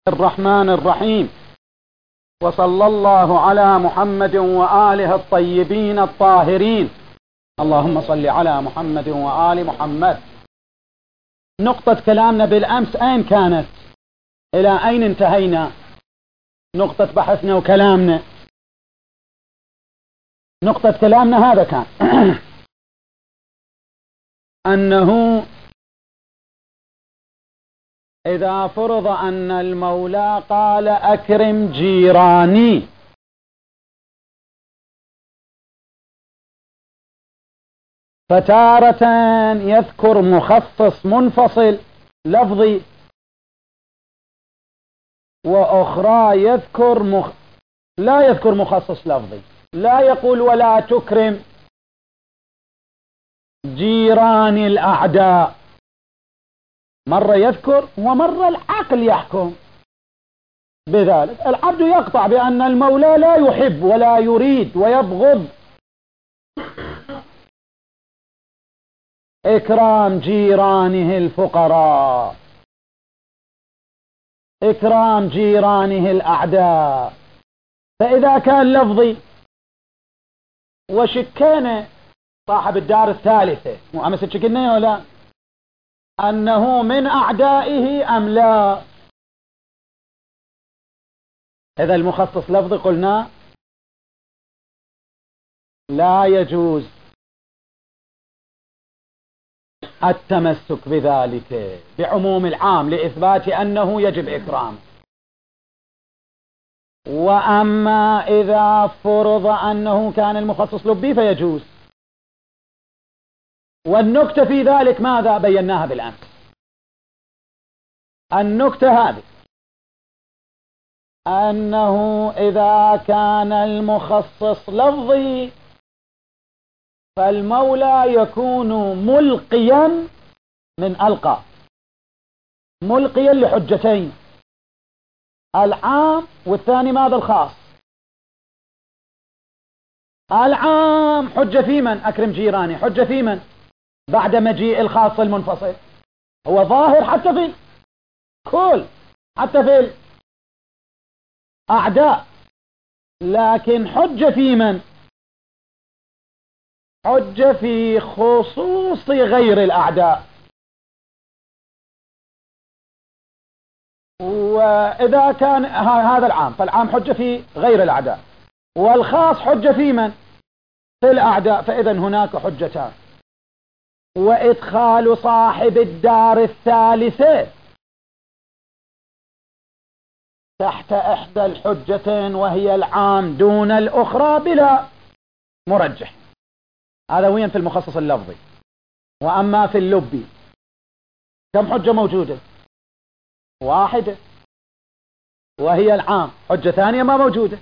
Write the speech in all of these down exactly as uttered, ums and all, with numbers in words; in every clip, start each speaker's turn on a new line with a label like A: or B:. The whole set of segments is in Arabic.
A: الرحمن الرحيم، وصلى الله على محمد وآله الطيبين الطاهرين. اللهم صل على محمد وآل محمد. نقطة كلامنا بالأمس أين كانت؟ إلى أين انتهينا؟ نقطة بحثنا وكلامنا، نقطة كلامنا هذا كان أنه إذا فرض أن المولى قال أكرم جيراني، فتارة يذكر مخصص منفصل لفظي، وأخرى يذكر مخ... لا يذكر مخصص لفظي، لا يقول ولا تكرم جيران الأعداء، مرة يذكر ومرة العقل يحكم بذلك. العبد يقطع بأن المولى لا يحب ولا يريد ويبغض إكرام جيرانه الفقراء، إكرام جيرانه الأعداء. فإذا كان لفظي وشكينا صاحب الدار الثالثة، مو أمس شكلنا ولا أنه من أعدائه أم لا؟ إذا المخصص لفظي قلنا لا يجوز التمسك بذلك بعموم العام لإثبات أنه يجب إكرامه. وأما إذا فرض أنه كان المخصص لبي فيجوز. والنكتة في ذلك ماذا بيناها بالأمس؟ النكتة هذه أنه إذا كان المخصص لفظي فالمولى يكون ملقيا من ألقى، ملقيا لحجتين، العام والثاني ماذا الخاص. العام حجة في من؟ أكرم جيراني. حجة في من؟ بعد مجيء الخاص المنفصل. هو ظاهر حتى في كل، حتى في الأعداء، لكن حجة في من؟ حجة في خصوص غير الأعداء. وإذا كان هذا العام فالعام حجة في غير الأعداء، والخاص حجة في من؟ في الأعداء. فإذا هناك حجتان. وإدخال صاحب الدار الثالثة تحت إحدى الحجتين وهي العام دون الأخرى بلا مرجح، هذا وين في المخصص اللفظي. وأما في اللبي كم حجة موجودة؟ واحدة، وهي العام. حجة ثانية ما موجودة،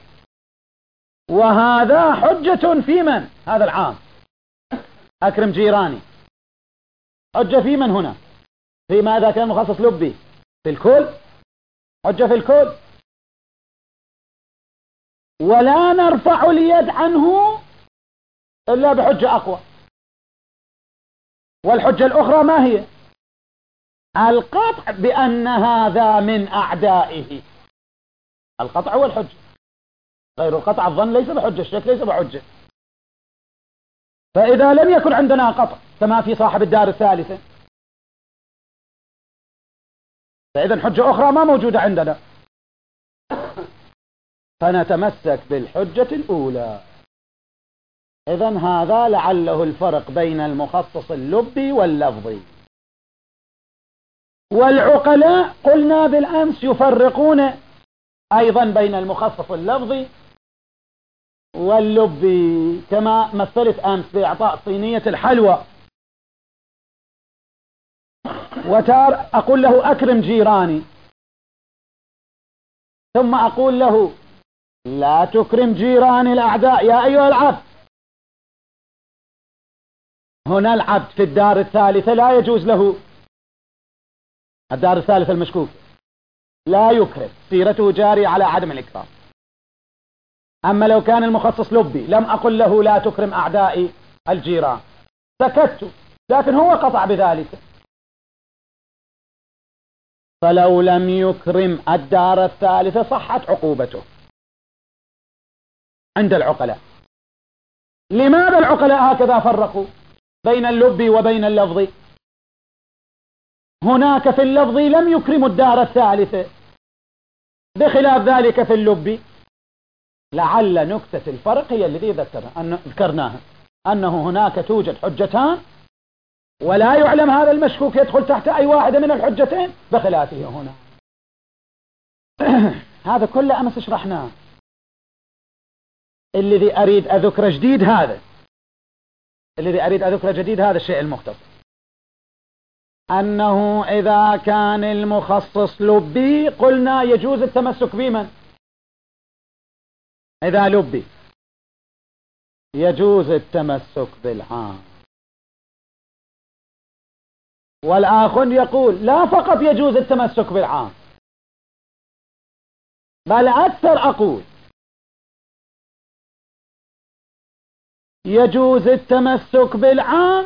A: وهذا حجة في من؟ هذا العام أكرم جيراني حجة في من هنا؟ في ماذا كان مخصص لبي؟ في الكل، حجة في الكل. ولا نرفع اليد عنه إلا بحجة أقوى. والحجة الأخرى ما هي؟ القطع بأن هذا من أعدائه. القطع هو الحجة، غير القطع الظن ليس بحجة، الشك ليس بحجة. فإذا لم يكن عندنا قطع كما في صاحب الدار الثالثة، فإذا حجة أخرى ما موجودة عندنا، فنتمسك بالحجة الأولى. إذن هذا لعله الفرق بين المخصص اللبي واللفظي. والعقلاء قلنا بالأمس يفرقون أيضا بين المخصص اللفظي واللبي، كما مثلت أمس بإعطاء صينية الحلوى، وتار أقول له أكرم جيراني، ثم أقول له لا تكرم جيران الأعداء يا أيها العبد. هنا العبد في الدار الثالثة لا يجوز له، الدار الثالثة المشكوك لا يكرم، سيرته جارية على عدم الإكرام. أما لو كان المخصص لبي لم أقل له لا تكرم أعدائي الجيران، سكت، لكن هو قطع بذلك. فلو لم يكرم الدار الثالثة صحت عقوبته عند العقلاء. لماذا العقلاء هكذا فرقوا بين اللب وبين اللفظ؟ هناك في اللفظ لم يكرم الدار الثالثة، بخلاف ذلك في اللب. لعل نكتة الفرق هي الذي ذكرناها، أنه هناك توجد حجتان ولا يعلم هذا المشكوك يدخل تحت أي واحدة من الحجتين بخلافه هنا. هذا كله أمس شرحناه. الذي أريد أذكر جديد هذا الذي أريد أذكر جديد هذا الشيء المختصر، أنه إذا كان المخصص لبي قلنا يجوز التمسك بمن؟ إذا لبي يجوز التمسك بالعام. والآخر يقول لا، فقط يجوز التمسك بالعام، بل أكثر أقول يجوز التمسك بالعام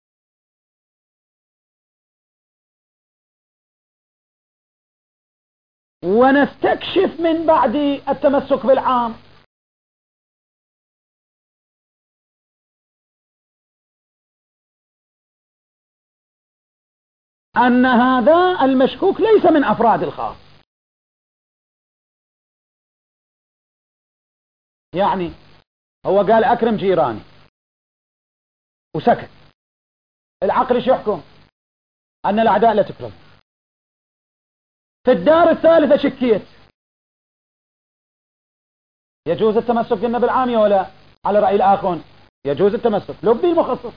A: ونستكشف من بعد التمسك بالعام أن هذا المشكوك ليس من أفراد الخاص. يعني هو قال أكرم جيراني وسكت، العقل ايش يحكم؟ أن الأعداء لا تكرم. في الدار الثالثة شكيت، يجوز التمسك قلنا بالعام ولا؟ على رأي الآخر يجوز التمسك لبي المخصص.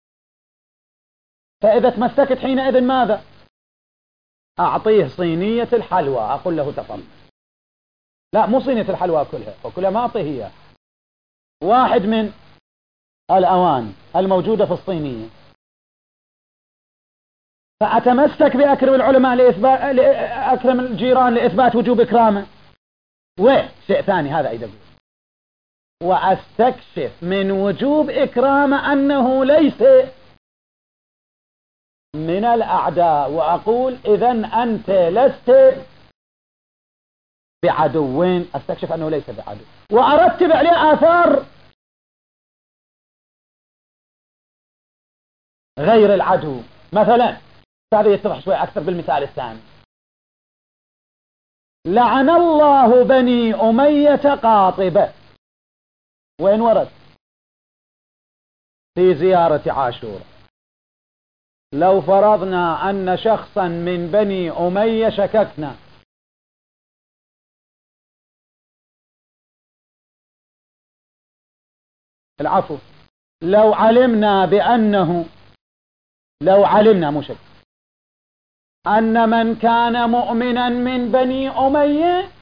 A: فإذا تمسكت حينئذ ماذا؟ أعطيه صينية الحلوى، أقول له تفضل. لا، مو صينية الحلوى كلها، وكلها ما أعطيه إياه، واحد من الأواني الموجودة في الصينية. فأتمسك بأكرم العلماء لإثبات أكرم الجيران لإثبات وجوب إكرامه، وشيء ثاني هذا أيضا، وأستكشف من وجوب إكرامه أنه ليس من الأعداء، وأقول إذن أنت لست بعدوين، أستكشف أنه ليس بعدو، وأرتب عليه آثار غير العدو. مثلا هذا يتضح شوي أكثر بالمثال الثاني. لعن الله بني أمية قاطبة، وين ورد؟ في زيارة عاشوراء. لو فرضنا أن شخصا من بني أمية شككنا، العفو، لو علمنا بأنه لو علمنا مو شك أن من كان مؤمنا من بني أمية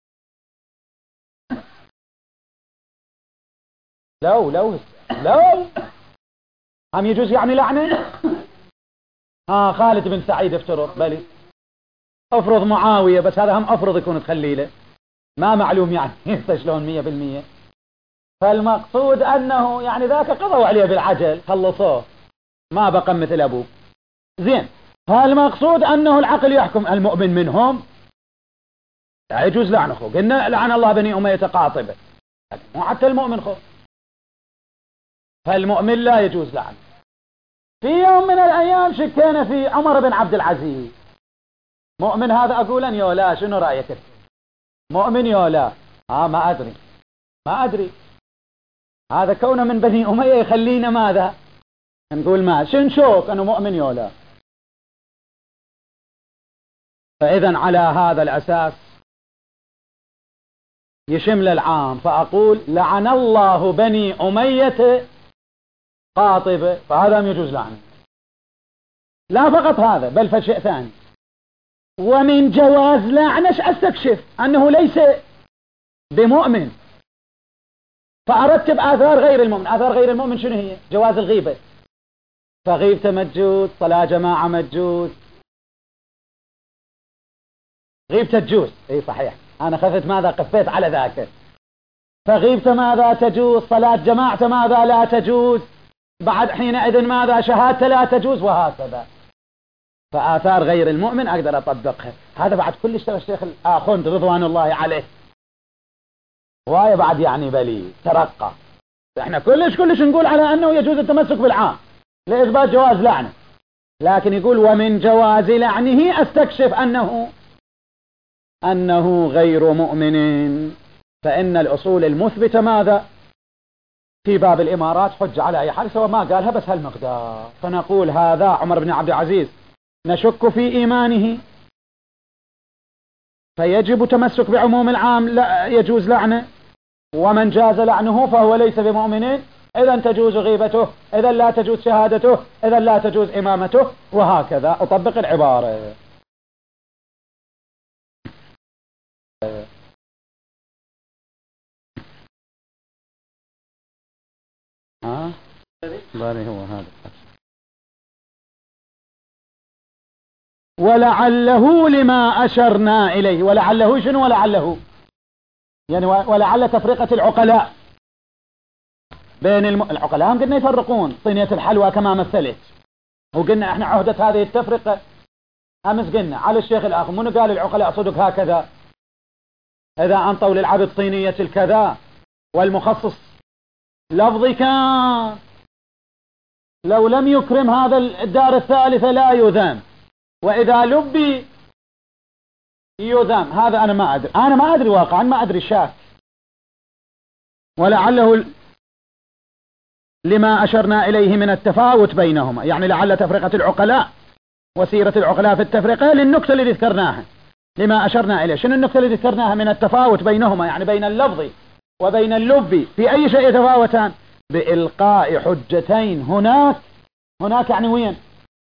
A: لو لو لو هم يجوز يعني لعنة. ها خالد بن سعيد افترض، بلي افرض معاوية، بس هذا هم افرض يكون تخليله، ما معلوم يعني شلون مية بالمية. فالمقصود أنه يعني ذاك قضوا عليه بالعجل، خلصوه، ما بقى مثل أبوه. زين، فالمقصود أنه العقل يحكم المؤمن منهم لا يجوز لعنه. خو قلنا لعن الله بني أمية قاطبة، مو حتى المؤمن خو، فالمؤمن لا يجوز لعنه. في يوم من الأيام شكينا في عمر بن عبد العزيز، مؤمن هذا أقول أن يولا، شنو رأيك؟ مؤمن يولا؟ آه ما أدري ما أدري هذا كونه من بني أمية يخلينا ماذا نقول؟ ما شنشوك أنه مؤمن يولا. فإذا على هذا الأساس يشمل العام، فأقول لعن الله بني أمية قاطبة، فهذا ما يجوز لعنه. لا فقط هذا، بل فشيء ثاني، ومن جواز لعنش أستكشف أنه ليس بمؤمن، فأرتب آثار غير المؤمن. آثار غير المؤمن شنو هي؟ جواز الغيبة، فغيبته مجوز، صلاة جماعة مجوز، غيبته تجوز، اي صحيح، انا خفت ماذا قفيت على ذاك. فغيبته ماذا تجوز، صلاة جماعته ماذا لا تجوز، بعد حينئذ ماذا شهادته لا تجوز، وهكذا. فآثار غير المؤمن أقدر أطبقها. هذا بعد كل اشتغل الشيخ الآخوند رضوان الله عليه، وهي بعد يعني بلي ترقى. احنا كلش كلش نقول على أنه يجوز التمسك بالعام لإثبات جواز لعنه، لكن يقول ومن جواز لعنه أستكشف أنه أنه غير مؤمن، فإن الأصول المثبتة ماذا؟ في باب الإمارات حج على أي حال سواء ما قالها بس هالمقدار. فنقول هذا عمر بن عبد العزيز نشك في إيمانه فيجب تمسك بعموم العام لا يجوز لعنه، ومن جاز لعنه فهو ليس بمؤمن، إذا تجوز غيبته، إذا لا تجوز شهادته، إذا لا تجوز إمامته، وهكذا أطبق العبارة. ها بالي هو هذا. ولعله لما أشرنا إليه، ولعله شنو ولعله؟ يعني ولعل تفرقة العقلاء بين الم... العقلاء هم قلنا يفرقون طينية الحلوى كما مثلت، وقلنا احنا عهدة هذه التفرقة أمس قلنا على الشيخ الآخر منو قال العقلاء صدق هكذا إذا أنطوا للعبد طينية الكذا والمخصص لفظي كان لو لم يكرم هذا الدار الثالثة لا يذم، وإذا لبي يذم. هذا أنا ما أدري، أنا ما أدري واقعا، ما أدري شاك. ولعله لما أشرنا إليه من التفاوت بينهما، يعني لعل تفرقة العقلاء وسيرة العقلاء في التفرقة للنكتة اللي ذكرناها. لما أشرنا إليه شنو النكتة اللي ذكرناها من التفاوت بينهما، يعني بين اللفظ وبين اللب في أي شيء يتفاوتان؟ بإلقاء حجتين هناك. هناك يعني وين؟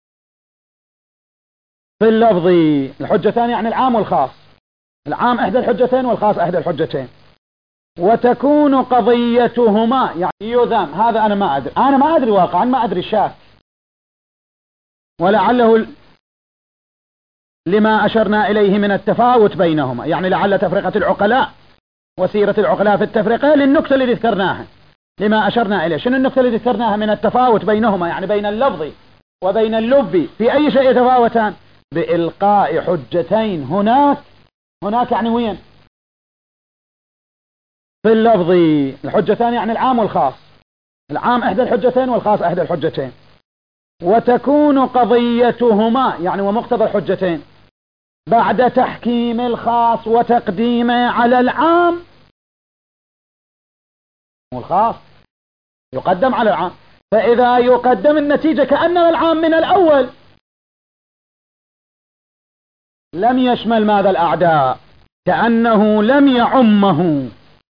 A: في اللفظ. الحجتان يعني العام والخاص، العام إحدى الحجتين والخاص إحدى الحجتين. وتكون قضيتهما يعني يذم. هذا أنا ما أدري، أنا ما أدري واقعا، ما أدري شاك. ولعله لما أشرنا إليه من التفاوت بينهما، يعني لعل تفرقة العقلاء وسيرة العقلاء في التفرقة للنكتة اللي ذكرناها. لما أشرنا إليه شنو النكتة اللي ذكرناها من التفاوت بينهما، يعني بين اللفظ وبين اللب في أي شيء يتفاوتان؟ بإلقاء حجتين هناك. هناك يعني وين؟ في اللفظ. الحجتان يعني العام والخاص، العام إحدى الحجتين والخاص إحدى الحجتين. وتكون قضيتهما يعني ومقتضى الحجتين بعد تحكيم الخاص وتقديمه على العام. والخاص يقدم على العام، فإذا يقدم النتيجة كأنما العام من الأول لم يشمل ماذا؟ الأعداء، كأنه لم يعمه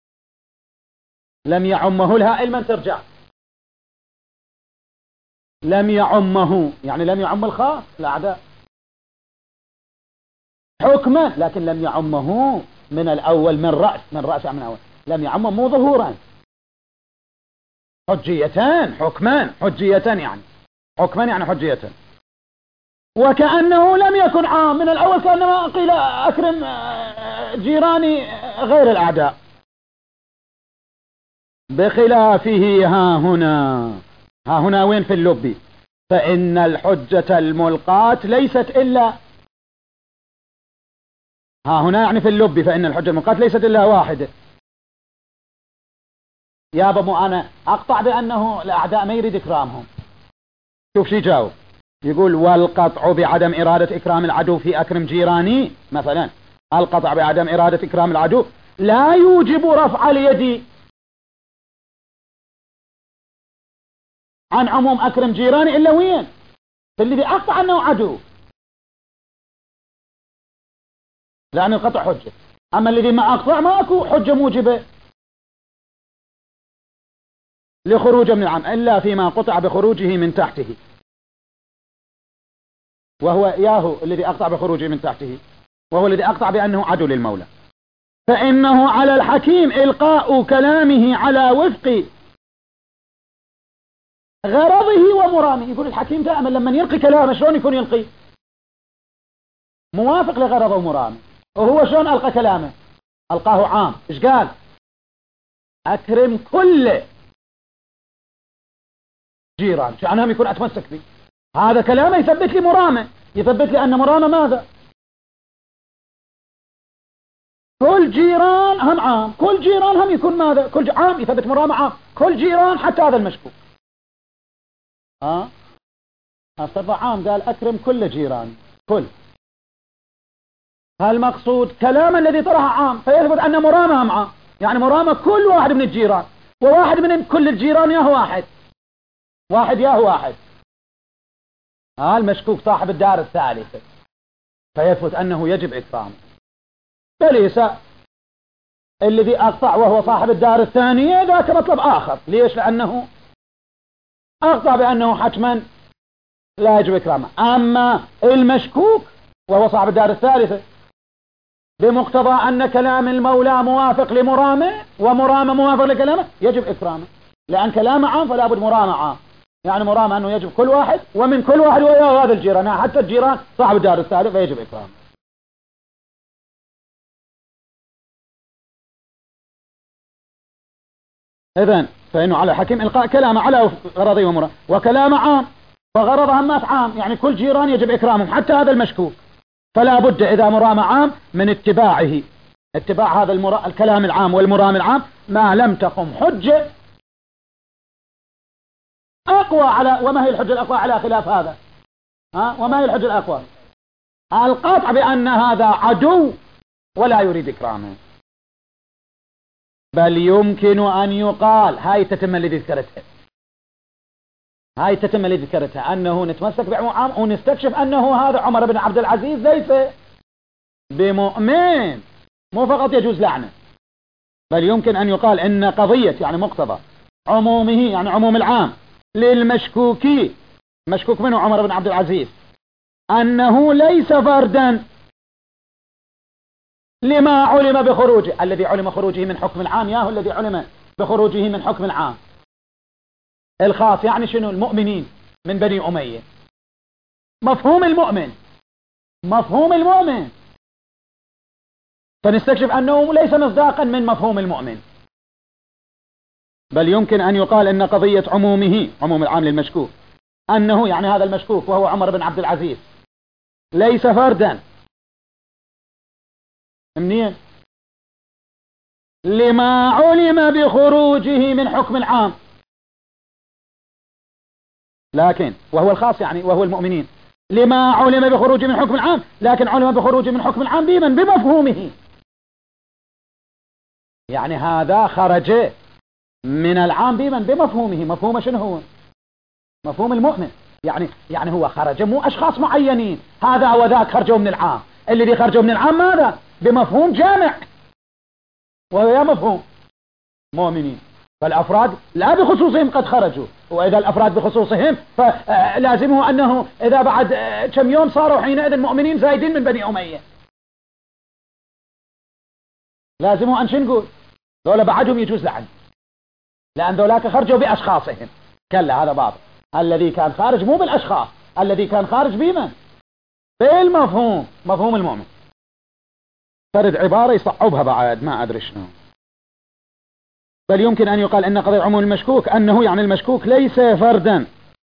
A: لم يعمه الهاء من ترجع لم يعمه يعني لم يعم الخاص الأعداء حكما، لكن لم يعمه من الأول من رأس من رأس من أول لم يعمه مو ظهورا. حجيتان حكمان حجيتان يعني حكمان يعني حجيتان. وكأنه لم يكن عام من الأول، كأنما قيل أكرم جيراني غير الأعداء. بخلافه ها هنا ها هنا وين؟ في اللب. فإن الحجة الملقاة ليست إلا ها هنا يعني في اللب. فإن الحجة الملقاة ليست إلا واحدة. يا بابو أنا أقطع بأنه الأعداء ما يريد إكرامهم. شوف شي جاوب، يقول والقطع بعدم إرادة إكرام العدو في أكرم جيراني مثلا. القطع بعدم إرادة إكرام العدو لا يوجب رفع اليد عن عموم أكرم جيراني إلا وين؟ في الذي أقطع أنه عدو، لأن القطع حجة. أما الذي ما أقطع ما أكو حجة موجبة لخروج من العام إلا فيما قطع بخروجه من تحته، وهو ياهو الذي أقطع بخروجه من تحته، وهو الذي أقطع بأنه عدو للمولى. فإنه على الحكيم إلقاء كلامه على وفق غرضه ومرامه. يقول الحكيم دائما لما يلقي كلامه شلون يكون يلقي؟ موافق لغرضه ومرامه. وهو شلون ألقى كلامه؟ ألقاه عام. إيش قال؟ أكرم كل جيران، شو عنهم يكون أتمسك به. هذا كلامه يثبت لي مرامة، يثبت لي أن مرامة ماذا؟ كل جيران هم عام، كل جيران هم يكون ماذا؟ كل عام، يثبت مرامة عام، كل جيران حتى هذا المشكوك. ها أصبح عام، قال أكرم كل جيران، كل هالمقصود كلام الذي طرح عام، فيثبت أن مرامة هم عام، يعني مرامة كل واحد من الجيران، وواحد من كل الجيران ياهو واحد، واحد ياهو واحد. ها المشكوك صاحب الدار الثالثة، فيثبت أنه يجب إكرامه. فليس الذي أقطع وهو صاحب الدار الثانية ذاك مطلب آخر. ليش؟ لأنه أقطع بأنه حتما لا يجب إكرامه. أما المشكوك وهو صاحب الدار الثالثة بمقتضى أن كلام المولى موافق لمرامه ومرامه موافق لكلامه يجب إكرامه، لأن كلامه عام فلا بد مرامه عام، يعني مرامه أنه يجب كل واحد، ومن كل واحد وياه هذا الجيران حتى الجيران صاحب الدار الثالث فيجب إكرامه. إذن فإنه على الحكيم إلقاء كلامه على غرضه ومرامه، وكلامه عام فغرض همات عام، يعني كل جيران يجب إكرامهم حتى هذا المشكوك، فلا بد إذا مرام عام من اتباعه، اتباع هذا المرا... الكلام العام والمرام العام، ما لم تقم حجة أقوى على. وما هي الحجة الأقوى على خلاف هذا؟ ها؟ وما هي الحجة الأقوى؟ القطع بأن هذا عدو ولا يريد إكرامه. بل يمكن أن يقال، هاي التتمة التي ذكرتها، هاي التتمة التي ذكرتها أنه نتمسك بعام ونستكشف أنه هذا عمر بن عبد العزيز ليس بمؤمن، مو فقط يجوز لعنه، بل يمكن أن يقال إن قضية يعني مقتضى عمومه، يعني عموم العام للمشكوكي، مشكوك منه عمر بن عبد العزيز، أنه ليس فردا لما علم بخروجه، الذي علم خروجه من حكم العام ياهو الذي علم بخروجه من حكم العام الخاص، يعني شنو؟ المؤمنين من بني أمية. مفهوم المؤمن، مفهوم المؤمن، فنستكشف أنه ليس مصداقا من مفهوم المؤمن. بل يمكن أن يقال إن قضية عمومه، عموم العام للمشكوك، أنه يعني هذا المشكوك وهو عمر بن عبد العزيز ليس فردا منين؟ لما علم بخروجه من حكم العام، لكن وهو الخاص يعني وهو المؤمنين، لما علم بخروجه من حكم العام، لكن علم بخروجه من حكم العام بمن؟ بمفهومه، يعني هذا خرج من العام بمن؟ بمفهومه. مفهومه شنو هو؟ مفهوم المؤمن، يعني يعني هو خرج مو أشخاص معينين، هذا وذاك خرجوا من العام، الذي خرجوا من العام ماذا؟ بمفهوم جامع، وهو مفهوم مؤمنين، فالأفراد لا بخصوصهم قد خرجوا، وإذا الأفراد بخصوصهم فلازمه أنه إذا بعد كم يوم صاروا حينئذ مؤمنين زايدين من بني أمية، لازمه أن شنقول ذولا بعدهم يجوز لعن، لأن ذولاك خرجوا بأشخاصهم. كلا، هذا باطل. الذي كان خارج مو بالأشخاص، الذي كان خارج بمن؟ بالمفهوم، مفهوم المؤمن. فرد عبارة يصعبها بعد ما أدري شنو. بل يمكن أن يقال أن قضية عموم المشكوك أنه يعني المشكوك ليس فردا.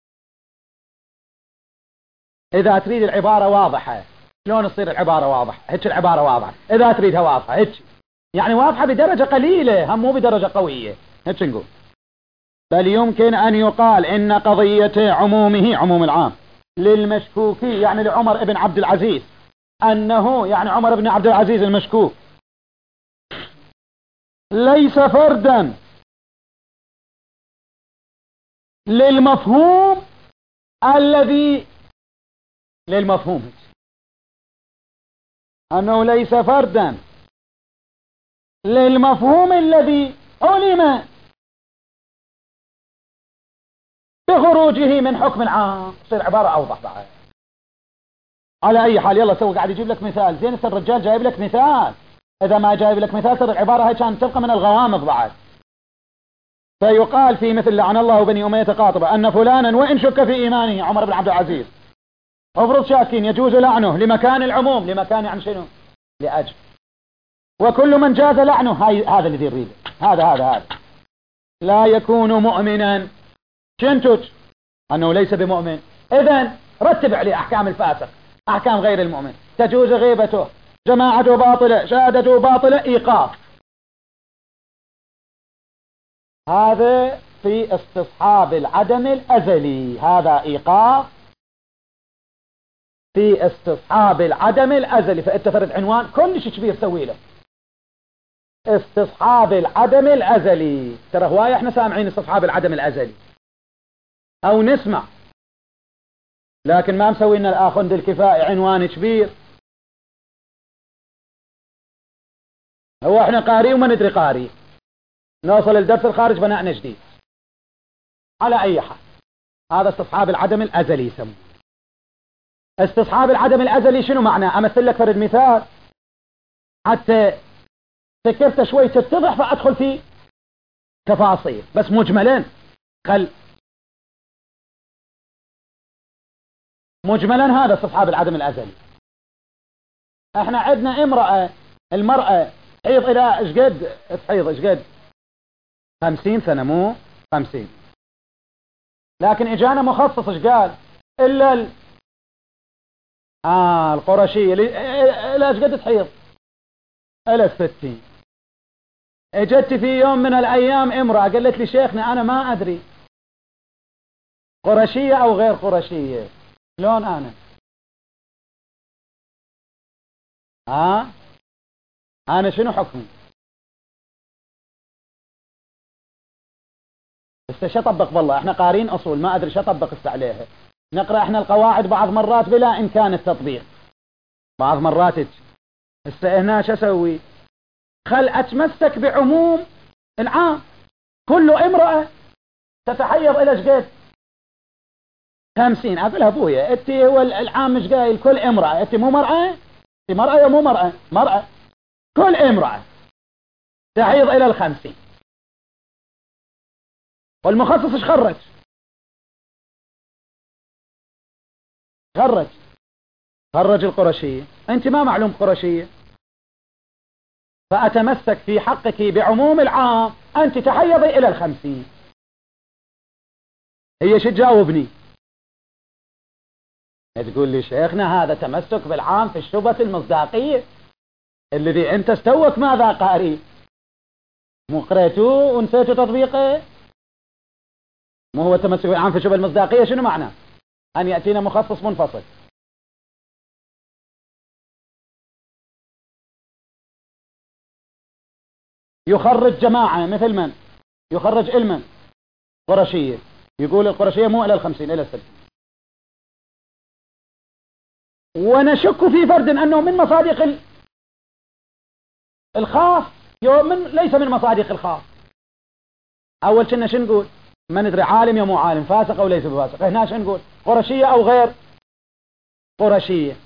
A: إذا تريد العبارة واضحة، شلون تصير العبارة واضحة؟ هيك العبارة واضحة، إذا تريدها واضحة هيك، يعني واضحة بدرجة قليلة، هم مو بدرجة قوية، هيك نقول. بل يمكن أن يقال إن قضية عمومه، عموم العام للمشكوكي يعني لعمر بن عبد العزيز، أنه يعني عمر بن عبد العزيز المشكوك ليس فردا للمفهوم الذي للمفهوم أنه ليس فردا للمفهوم الذي علم بخروجه من حكم العام. تصير عبارة أوضح بعد. على أي حال يلا سوي قاعد يجيب لك مثال، زين الرجال جايب لك مثال، إذا ما جايب لك مثال ترى العبارة هاي كانت تبقى من الغوامض بعد. فيقال في مثل لعن الله بني أمية قاطبة أن فلانا وإن شك في إيمانه، عمر بن عبد العزيز افرض شاكين يجوز لعنه لمكان العموم، لمكان عن شنو؟ لأجل. وكل من جاز لعنه، هاي هذا الذي يريد، هذا هذا هذا لا يكون مؤمنا. شنتج أنه ليس بمؤمن، إذن رتب عليه أحكام الفاسق، أحكام غير المؤمن. تجوز غيبته، جماعته باطلة، شهادته باطلة، إيقاف. هذا في استصحاب العدم الأزلي، هذا إيقاف في استصحاب العدم الأزلي. فأنت فرد عنوان كل شيء كبير سوي له استصحاب العدم الأزلي. ترى هواية احنا سامعين استصحاب العدم الأزلي أو نسمع، لكن ما مسوي لنا الآخذ الكفائي عنوان كبير. هو احنا قاري وما ندري قاري، نوصل الدرس الخارج بناءنا جديد. على أي حال هذا استصحاب العدم الأزلي يسمونه. استصحاب العدم الأزلي شنو معناه؟ أمثل لك فرد مثال حتى فكرت شوي تتضح، فأدخل في تفاصيل بس مجملا. خل مجملا هذا استصحاب العدم الأزلي. احنا عندنا امرأة، المرأة تحيض إلى ايش قد تحيض؟ ايش قد؟ خمسين سنة، مو خمسين. لكن اجانا مخصص ايش قال؟ إلا ال... آه القرشية إلى ايش قد تحيض؟ إلى الستين. اجت في يوم من الأيام امرأة قالت لي شيخنا أنا ما أدري قرشية أو غير قرشية، شلون أنا؟ ها آه؟ أنا شنو حكمي؟ بس شو طبق؟ والله احنا قارين أصول ما أدري شو طبق عليها. نقرأ احنا القواعد بعض مرات بلا إمكان التطبيق، بعض مرات. هسه هنا شو أسوي؟ خل أتمسك بعموم العام. كل امرأة تتحيض إلى ايش قد؟ خمسين. أقولها أبويا أنت هو العام مش قايل كل امرأة؟ أنت مو مرأة؟ أنت مرأة يا مو مرأة؟ مرأة. كل امرأة تحيض إلى الخمسين. والمخصص ايش خرج؟ خرج خرج القرشية. أنت ما معلوم قرشية، فأتمسك في حقك بعموم العام. أنت تحيضي إلى الخمسين. هي شو تجاوبني؟ تقول لي شيخنا هذا تمسك بالعام في الشبهة المصداقية الذي أنت استوك ماذا قاري؟ مو قريتوه ونسيتوا تطبيقه؟ مو هو التمسك بالعام في الشبهة المصداقية شنو معنى؟ أن يأتينا مخصص منفصل. يخرج جماعة مثل من؟ يخرج علما قرشية، يقول القرشية مو إلى الخمسين إلى الستين. ونشك في فرد أنه من مصادق الخاص من ليس من مصادق الخاص. أول كنا شو نقول؟ ما ندري عالم يا مو عالم، فاسق أو ليس بفاسق. هنا شو نقول؟ قرشية أو غير قرشية.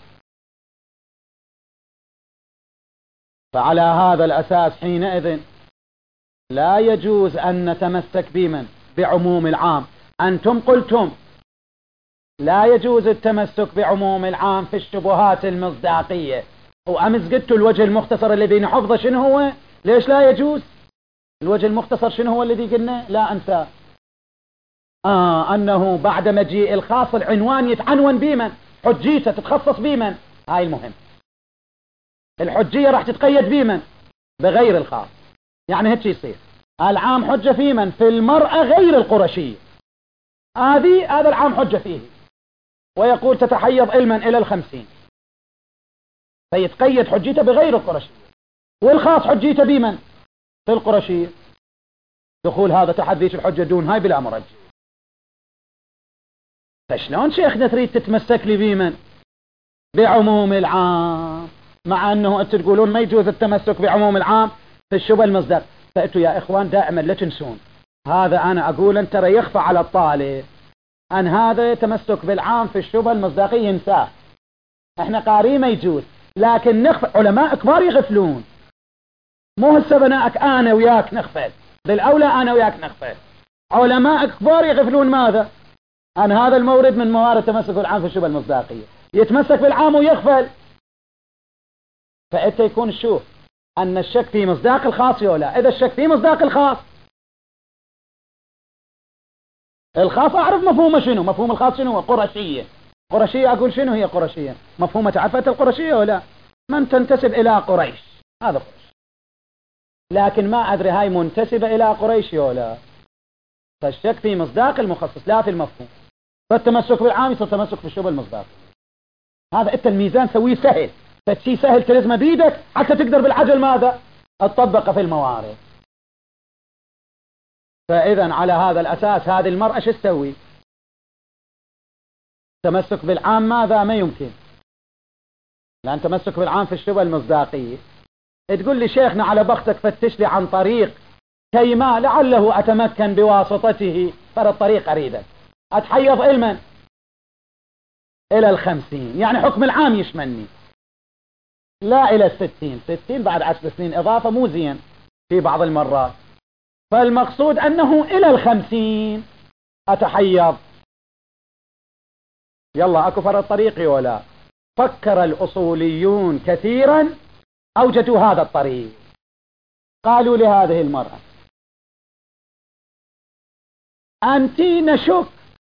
A: فعلى هذا الأساس حينئذ لا يجوز أن نتمسك بمن؟ بعموم العام. أنتم قلتم لا يجوز التمسك بعموم العام في الشبهات المصداقية، وأمس قلت الوجه المختصر الذي نحفظه شنو هو؟ ليش لا يجوز؟ الوجه المختصر شنو هو الذي قلنا؟ لا أنسى. آه أنه بعد مجيء الخاص العنوان يتعنون بمن؟ حجيته تتخصص بمن؟ هاي المهم. الحجية راح تتقيد بمن؟ بغير الخاص. يعني هيك يصير العام حجة في من؟ في المرأة غير القرشية. هذه هذا العام حجة فيه، ويقول تتحيض علما إلى الخمسين، فيتقيد حجيته بغير القرشية. والخاص حجيته بمن؟ في القرشية. دخول هذا تحت ذيك الحجة دون هاي بلا مرجع. فشلون شيخنا تريد تتمسك لي بمن؟ بعموم العام، مع أنه أنتم تقولون ما يجوز التمسك بعموم العام في الشبه المصدر. فأنتوا يا إخوان دائما لا تنسون هذا. أنا أقول أن ترى يخفى على الطالب أن هذا تمسك بالعام في الشبه المصداقية ينساه. احنا قاري ما يجوز، لكن نخفى. علماء كبار يغفلون، مو هسه بناءك أنا وياك نغفل، بالأولى أنا وياك نغفل. علماء كبار يغفلون ماذا؟ أن هذا المورد من موارد تمسك بالعام في الشبه المصداقية، يتمسك بالعام ويغفل. فأنت يكون شوف أن الشك في مصداق الخاص ولا. إذا الشك في مصداق الخاص الخاص أعرف مفهومه شنو، مفهوم الخاص شنو؟ قرشية. قرشية أقول شنو هي قرشية؟ مفهومة تعرفت القرشية ولا؟ من تنتسب إلى قريش، هذا قريش. لكن ما أدري هاي منتسبة إلى قريش ولا. فالشك في مصداق المخصص لا في المفهوم. فالتمسك بالعام يصير تمسك بالشبه المصداق. هذا أنت الميزان سويه سهل، فشي سهل تلزمه بيدك حتى تقدر بالعجل ماذا؟ تطبقه في الموارد. فإذا على هذا الأساس هذه المرأة شو تسوي؟ تمسك بالعام ماذا؟ ما يمكن، لأن تمسك بالعام في الشبه المصداقية. تقول لي شيخنا على بختك فتش لي عن طريق كيما لعله أتمكن بواسطته، ترى الطريق أريدك أتحيض علما إلى الخمسين، يعني حكم العام يشملني، لا إلى الستين. ستين بعد عشر سنين إضافة مو زين في بعض المرات. فالمقصود أنه إلى الخمسين أتحيض. يلا أكو فرق طريقي ولا؟ فكر الأصوليون كثيرا أوجدوا هذا الطريق. قالوا لهذه المرأة أنت نشك،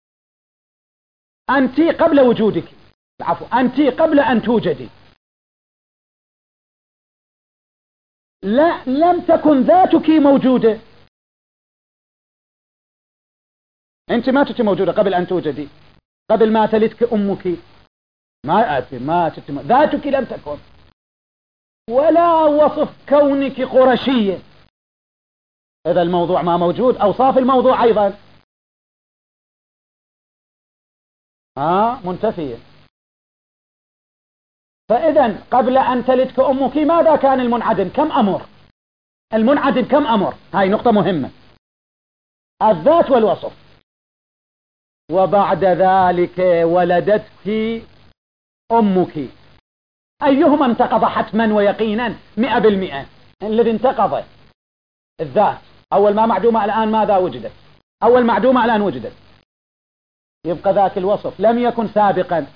A: أنت قبل وجودك، العفو، أنت قبل أن توجدي، لا لم تكن ذاتك موجودة. أنت ما كنت موجودة قبل أن توجدي، قبل ما تلدك أمك ما أتي ما كنت، ذاتك لم تكن، ولا وصف كونك قرشية. إذا الموضوع ما موجود، أوصاف الموضوع أيضا ها منتفية. فإذا قبل أن تلدك أمك ماذا كان المنعدم؟ كم أمر المنعدم؟ كم أمر؟ هاي نقطة مهمة، الذات والوصف. وبعد ذلك ولدتك أمك، أيهما انتقض حتما ويقينا مئة بالمئة؟ الذي انتقض الذات. أول ما معدومة الآن ماذا وجدت؟ أول معدومة الآن وجدت، يبقى ذاك الوصف لم يكن سابقا،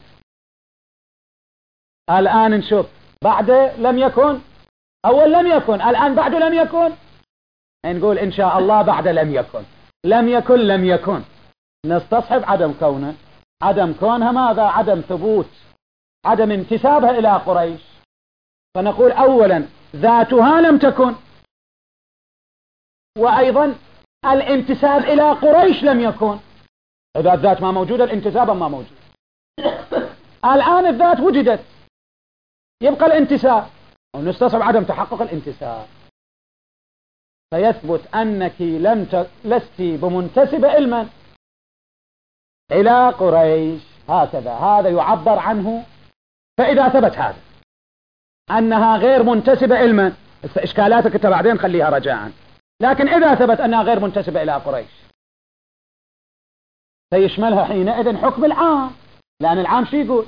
A: الآن نشوف بعد لم يكن، أول لم يكن، الآن بعد لم يكن، نقول إن شاء الله بعد لم يكن. لم يكن لم يكن نستصحب عدم كونه، عدم كونها ماذا؟ عدم ثبوت، عدم انتسابها إلى قريش. فنقول أولا ذاتها لم تكن، وأيضا الانتساب إلى قريش لم يكن. إذا الذات ما موجودة الانتساب ما موجود. الآن الذات وجدت، يبقى الانتساب، ونستصحب عدم تحقق الانتساب. فيثبت أنك لم ت... لست بمنتسبة علما إلى قريش، هكذا هذا يعبر عنه. فإذا ثبت هذا أنها غير منتسبة علما، إشكالاتك أنت بعدين خليها رجاءً، لكن إذا ثبت أنها غير منتسبة إلى قريش فيشملها حينئذ حكم العام، لأن العام شو يقول؟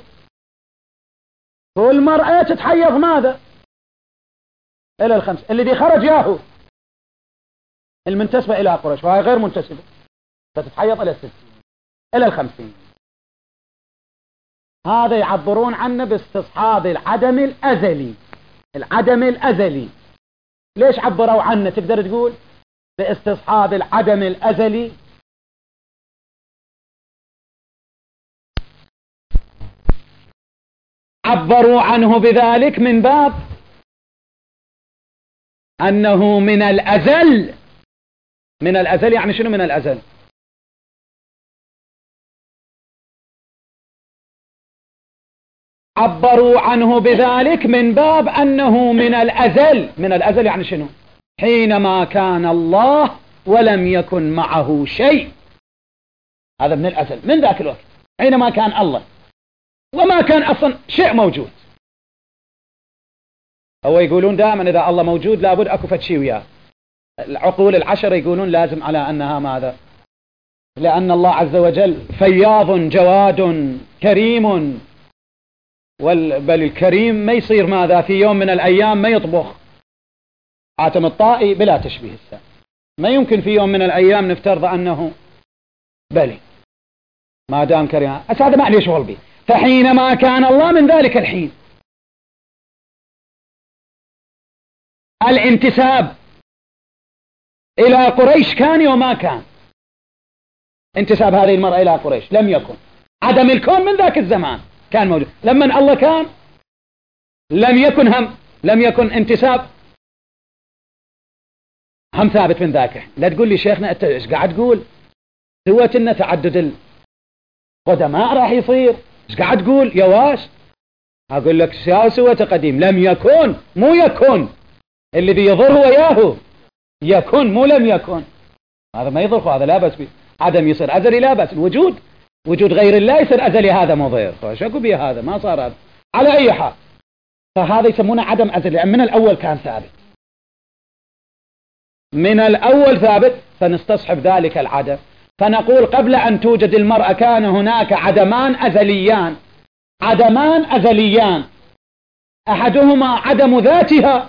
A: كل مرأة تتحيض ماذا؟ إلى الخمس. الذي خرج ياهو المنتسبة إلى قريش وهي غير منتسبة فتتحيض إلى الستين إلى الخمسين. هذا يعبرون عنه باستصحاب العدم الأزلي. العدم الأزلي ليش عبروا عنه؟ تقدر تقول باستصحاب العدم الأزلي. عبروا عنه بذلك من باب أنه من الأزل. من الأزل يعني شنو من الأزل؟ عبروا عنه بذلك من باب أنه من الأزل. من الأزل يعني شنو؟ حينما كان الله ولم يكن معه شيء، هذا من الأزل، من ذاك الوقت حينما كان الله وما كان أصلا شيء موجود. هو يقولون دائما إذا الله موجود لابد أكو فد وياه. العقول العشر يقولون لازم على أنها ماذا؟ لأن الله عز وجل فياض جواد كريم، بل الكريم ما يصير ماذا في يوم من الأيام ما يطبخ. حاتم الطائي بلا تشبيه السابق ما يمكن في يوم من الأيام نفترض أنه بلي ما دام كريم، هذا ما عليه شغل به. فحينما كان الله من ذلك الحين الانتساب إلى قريش كان وما كان. انتساب هذه المرأة إلى قريش، لم يكن. عدم الكون من ذاك الزمان كان موجود، لما الله كان لم يكن هم لم يكن انتساب هم ثابت من ذاك. لا تقول لي شيخنا انت ايش قاعد تقول؟ سوت لنا تعدد القدماء راح يصير، ايش قاعد تقول يا واش؟ اقول لك سوته قديم، لم يكن مو يكن، الذي يضر هو ياهو، يكن مو لم يكن. هذا ما يضر، هذا لا بأس به. عدم يصير أزلي لا بأس، الوجود وجود غير الله يصير أزلي، هذا مو ضير. فايش اقول به؟ هذا ما صار هذا على أي حال. فهذا يسمونه عدم أزلي، من الأول كان ثابت، من الأول ثابت، فنستصحب ذلك العدم، فنقول قبل أن توجد المرأة كان هناك عدمان أزليان، عدمان أزليان، أحدهما عدم ذاتها،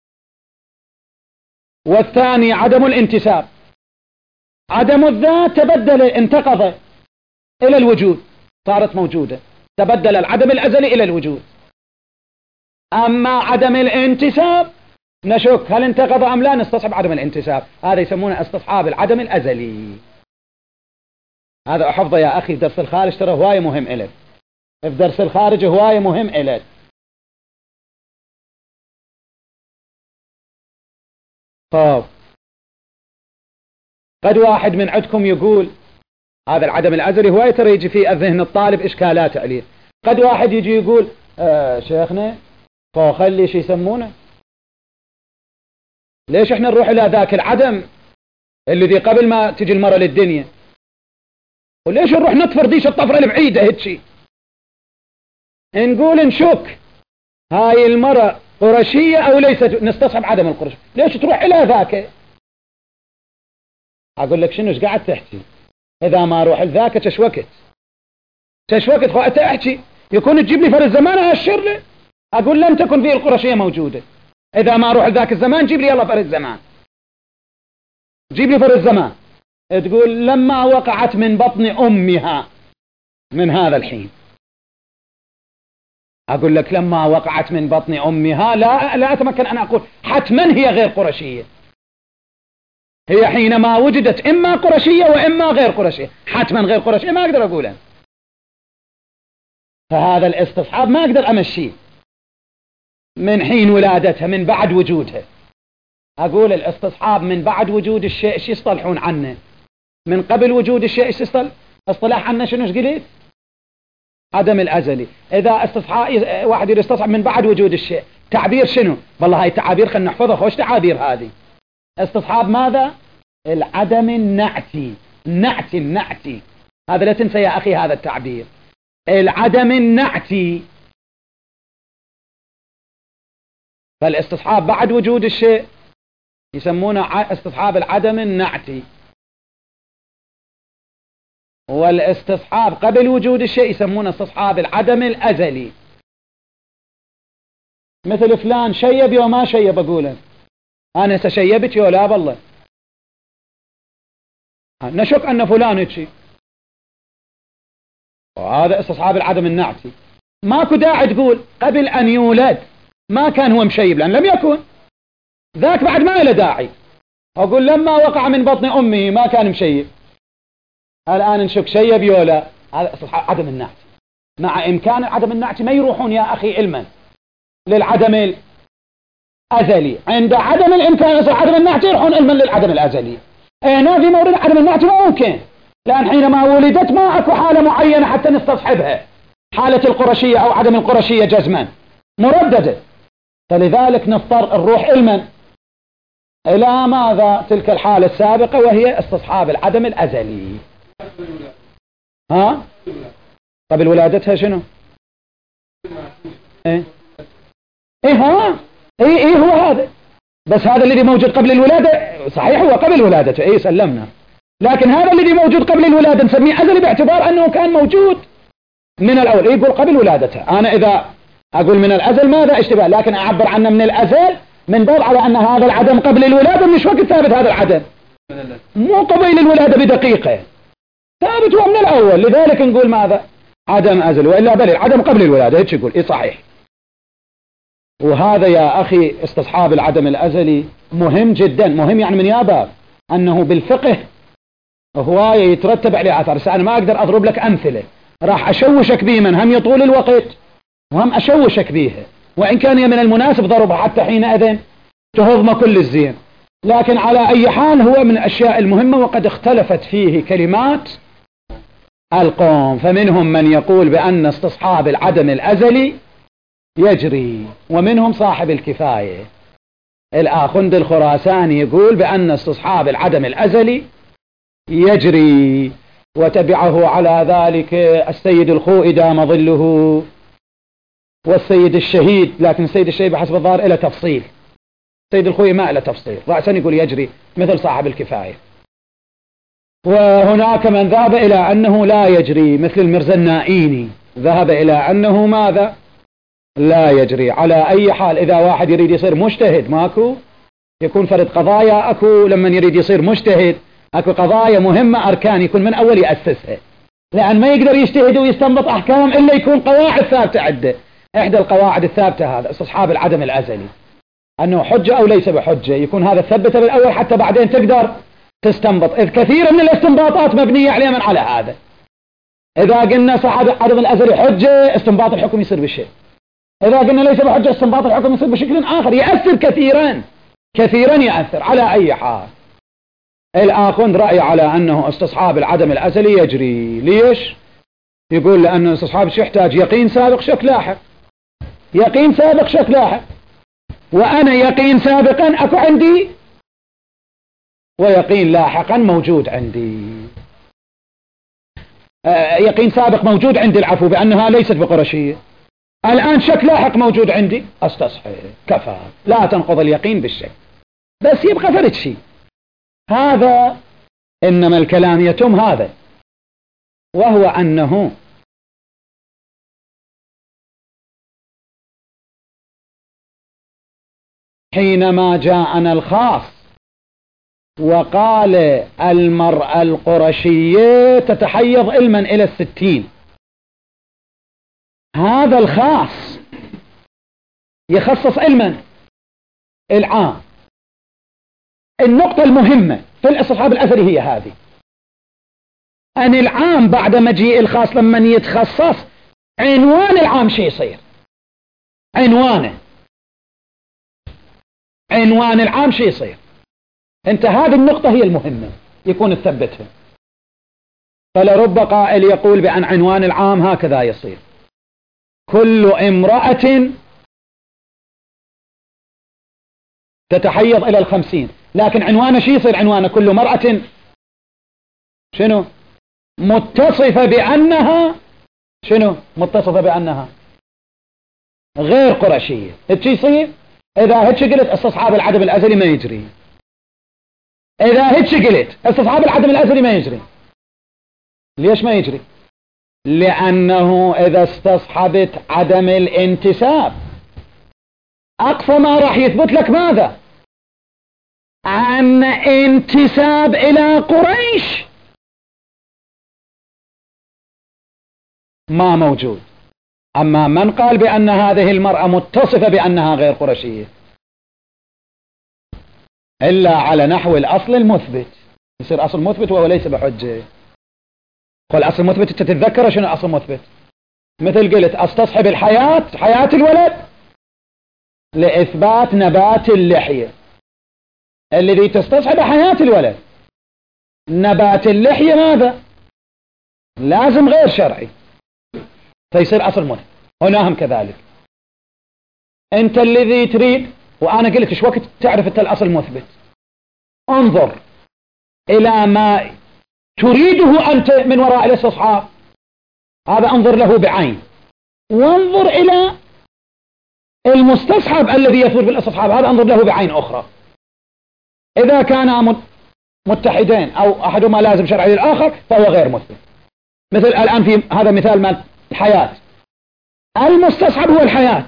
A: والثاني عدم الانتساب. عدم الذات تبدل، انتقض إلى الوجود، صارت موجودة، تبدل العدم الأزلي إلى الوجود. أما عدم الانتساب نشك هل انتقض أم لا، نستصحب عدم الانتساب، هذا يسمونه استصحاب العدم الأزلي. هذا أحفظه يا أخي، درس الخارج ترى هواية مهم إلك، في درس الخارج هواية مهم إلك. طب قد واحد من عندكم يقول هذا العدم الأزلي هواية ترى يجي في ذهن الطالب إشكالات عليه. قد واحد يجي يقول آه شيخنا فخلي شو يسمونه، ليش احنا نروح إلى ذاك العدم الذي قبل ما تجي المرأة للدنيا، وليش نروح نطفر ديش الطفرة البعيدة هيك؟ نقول نشك هاي المرأة قرشية أو ليست، نستصحب عدم القرش، ليش تروح إلى ذاك؟ أقول لك شنو ايش قاعد تحكي؟ إذا ما أروح لذاك تش وقت تش وقت خو أحكي يكون تجيب لي فر الزمان أشر لي، أقول لم تكن فيه القرشية موجودة، إذا ما أروح لذاك الزمان جيب لي يلا فر الزمان، جيب لي فر الزمان. تقول لما وقعت من بطن أمها، من هذا الحين. أقول لك لما وقعت من بطن أمها لا لا أتمكن أن أقول حتما هي غير قرشية، هي حينما وجدت إما قرشية وإما غير قرشية، حتما غير قرشية ما أقدر أقولها. فهذا الاستصحاب ما أقدر أمشيه من حين ولادتها، من بعد وجودها. أقول الاستصحاب من بعد وجود الشيء ايش يصطلحون عنه، من قبل وجود الشيء ايش يصطلح اصطلاح عنه، شنو ايش قلت؟ عدم الأزلي. إذا استصحاب واحد يستصحب من بعد وجود الشيء، تعبير شنو؟ والله هاي تعابير خلنا نحفظها، خوش تعابير هذه. استصحاب ماذا؟ العدم النعتي، النعتي النعتي هذا لا تنسى يا أخي هذا التعبير، العدم النعتي. فالاستصحاب بعد وجود الشيء يسمونه استصحاب العدم النعتي، والاستصحاب قبل وجود الشيء يسمونه استصحاب العدم الأزلي. مثل فلان شيب يو ما شيب، أقوله أنا سشيبت يو لا بالله، نشك أن فلان هيك، وهذا استصحاب العدم النعتي. ماكو داعي تقول قبل أن يولد ما كان هو مشيب، لأن لم يكن ذاك بعد ما له داعي. أقول لما وقع من بطن أمه ما كان مشيب، الآن نشك شيب يولا، هذا استصحاب عدم النعتي. مع إمكان عدم النعتي ما يروحون يا أخي علما للعدم الأزلي، عند عدم الإمكان يصير عدم النعتي يروحون علما للعدم الأزلي. هنا في مورد عدم النعتي ما ممكن، لأن حينما ولدت ما أكو حالة معينة حتى نستصحبها، حالة القرشية أو عدم القرشية جزما مرددة، فلذلك نضطر نروح علما إلى ماذا؟ تلك الحالة السابقة وهي استصحاب العدم الأزلي. ها؟ قبل ولادتها شنو؟ ايه ايه ها؟ ايه ايه هو هذا، بس هذا الذي موجود قبل الولادة صحيح هو قبل ولادته، ايه سلمنا، لكن هذا الذي موجود قبل الولادة نسميه أزلي باعتبار أنه كان موجود من الأول. إيه يقول قبل ولادته، أنا إذا أقول من الأزل ماذا اشتباه، لكن أعبر عنه من الأزل من باب على أن هذا العدم قبل الولادة مش وقت ثابت، هذا العدم مو قبيل الولادة بدقيقة، ثابت هو من الأول، لذلك نقول ماذا؟ عدم أزل، وإلا بل العدم قبل الولادة، هيك يقول. إيه صحيح. وهذا يا أخي استصحاب العدم الأزلي مهم جدا، مهم يعني من يا باب أنه بالفقه هواية يترتب عليه آثار. أنا ما أقدر أضرب لك أمثلة، راح أشوشك بيه من هم يطول الوقت وهم أشوشك بيها، وإن كان من المناسب ضربها حتى حينئذ تهضم كل الزين. لكن على أي حال هو من الأشياء المهمة، وقد اختلفت فيه كلمات القوم، فمنهم من يقول بأن استصحاب العدم الأزلي يجري، ومنهم صاحب الكفاية الآخند الخراساني يقول بأن استصحاب العدم الأزلي يجري، وتبعه على ذلك السيد الخوئي دام ظله والسيد الشهيد، لكن السيد الشهيد بحسب الظاهر إلى تفصيل، السيد الخوئي ما إلى تفصيل، رأسا يقول يجري مثل صاحب الكفاية. وهناك من ذهب إلى أنه لا يجري مثل المرزا النائيني، ذهب إلى أنه ماذا؟ لا يجري. على أي حال إذا واحد يريد يصير مجتهد ماكو يكون فرد قضايا، أكو لما يريد يصير مجتهد أكو قضايا مهمة أركان يكون من أول يأسسها، لأن ما يقدر يجتهد ويستنبط أحكام إلا يكون قواعد ثابتة عنده. إحدى القواعد الثابتة هذا استصحاب العدم الأزلي، أنه حجة أو ليس بحجة، يكون هذا ثبته بالأول حتى بعدين تقدر تستنبط، إذ كثير من الاستنباطات مبنية عليه من على هذا. إذا قلنا صحاب العدم الأزلي حجة، استنباط الحكم يصير بشيء، إذا قلنا ليس بحجة، استنباط الحكم يصير بشكل آخر، يأثر كثيرا كثيرا يأثر. على أي حال الآخوند رأي على أنه استصحاب العدم الأزلي يجري. ليش؟ يقول لأن استصحاب يحتاج يقين سابق شك لاحق، يقين سابق شك لاحق، وأنا يقين سابقا أكو عندي ويقين لاحقا موجود عندي. آه يقين سابق موجود عندي العفو بأنها ليست بقرشية، الآن شك لاحق موجود عندي، استصحب كفى، لا تنقض اليقين بالشك، بس يبقى فرد شيء. هذا إنما الكلام يتم هذا، وهو أنه حينما جاءنا الخاص وقال المرأة القرشية تتحيض علما إلى الستين، هذا الخاص يخصص علما العام. النقطة المهمة في الاستصحاب الأثري هي هذه، أن العام بعد مجيء الخاص لما يتخصص عنوان العام شي يصير، عنوانه عنوان العام شي يصير. انت هذه النقطة هي المهمة يكون تثبتها. فلرب قائل يقول بأن عنوان العام هكذا يصير: كل امرأة تتحيض إلى الخمسين، لكن عنوانه شي يصير؟ عنوانه كل مرأة شنو؟ متصفة بأنها شنو؟ متصفة بأنها غير قرشية. هيك يصير؟ إذا هيك قلت استصحاب العدم الأزلي ما يجري، إذا هيك قلت استصحاب العدم الأزلي ما يجري. ليش ما يجري؟ لأنه إذا استصحبت عدم الانتساب أقصى ما راح يثبت لك ماذا؟ عن انتساب إلى قريش ما موجود. أما من قال بأن هذه المرأة متصفة بأنها غير قرشية إلا على نحو الأصل المثبت، يصير أصل مثبت وهو ليس بحجة. قل أصل مثبت تتذكر شنو أصل مثبت؟ مثل قلت استصحب الحياة، حياة الولد لإثبات نبات اللحية، الذي تستصحب حياة الولد، نبات اللحية ماذا؟ لازم غير شرعي، فيصير أصل مثبت. هنا هم كذلك، أنت الذي تريد، وأنا قلت إيش وقت تعرف أنت الأصل مثبت؟ انظر إلى ما تريده أنت من وراء الاستصحاب، هذا انظر له بعين، وانظر إلى المستصحب الذي يثبت بالاستصحاب، هذا انظر له بعين أخرى. إذا كانا متحدين أو أحدهما لازم شرعي للآخر فهو غير مثبت. مثل الآن في هذا مثال مال الحياة، المستصحب هو الحياة،